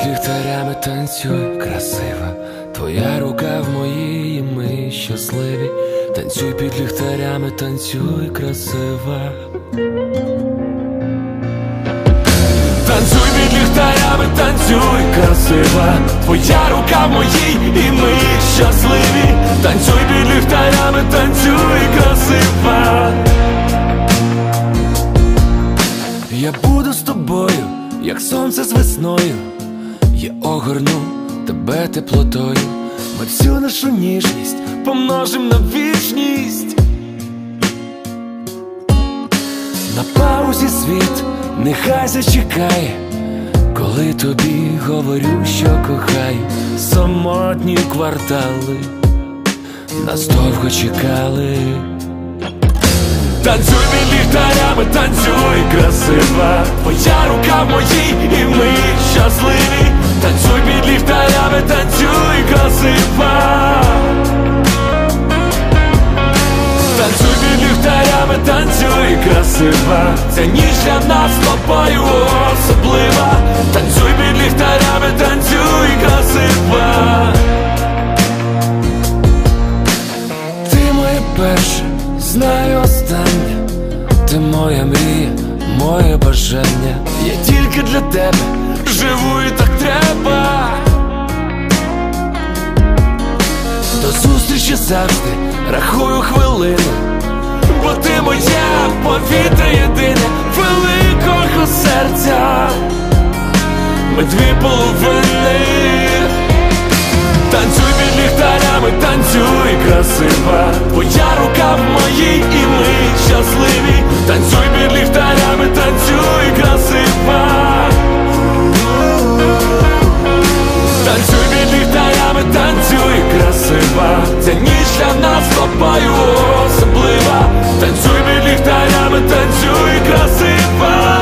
ліхтарями танцюй, красива, твоя рука в моїй, і ми щасливі. Танцюй під ліхтарями, танцюй, красива. Танцюй під ліхтарями, танцюй, красива, твоя рука в моїй, і ми щасливі. Танцюй під ліхтарями, танцюй, красива. Я буду з тобою, як сонце з весною. Я огорну тебе теплотою. Ми всю нашу ніжність помножим на вічність. На паузі світ нехай зачекає, коли тобі говорю, що кохаю. Самотні квартали нас довго чекали. Танцюй під ліхтарями, танцюй, красива, твоя рука в моїй, і ми щасливі. Танцюй під ліхтарями, танцюй, красива. Танцюй під ліхтарями, танцюй, красива. Ця ніч для нас з тобою особлива. Танцюй під ліхтарями, танцюй, красива. Ти моє перше, знаю останнє. Ти моя мрія, моє бажання. Я тільки для тебе живу, і так треба. До зустрічі завжди рахую хвилини, бо ти моя повітря єдине, великого серця. Ми дві половини. Танцюй під ліхтарями, танцюй, красива, твоя рука в моїй, і ми щасливі. Танцюй під ліхтарями, танцюй, красива. Танцюй під ліхтарями, танцюй, красива. Ця ніч для нас з тобою особлива. Танцюй під ліхтарями, танцюй, красива.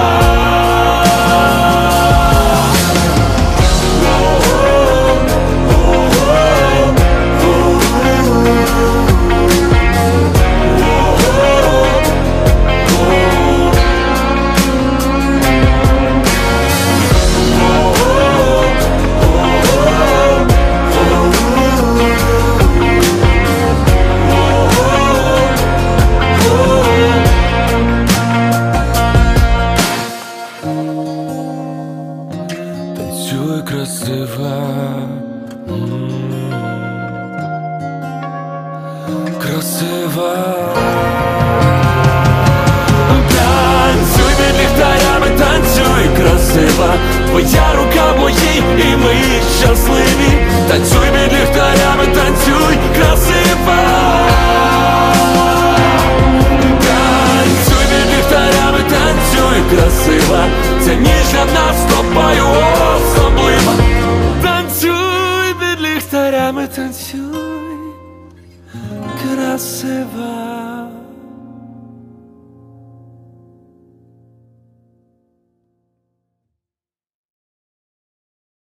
Танцюй, красива, красива. Танцюй під ліхтарями, танцюй, красива, твоя рука в моїй, і ми щасливі. Танцюй під ліхтарями, танцюй, красива. Танцюй під ліхтарями, танцюй, красива. Ця ніч для нас з тобою особлива. Танцюй під ліхтарями, танцюй, красива.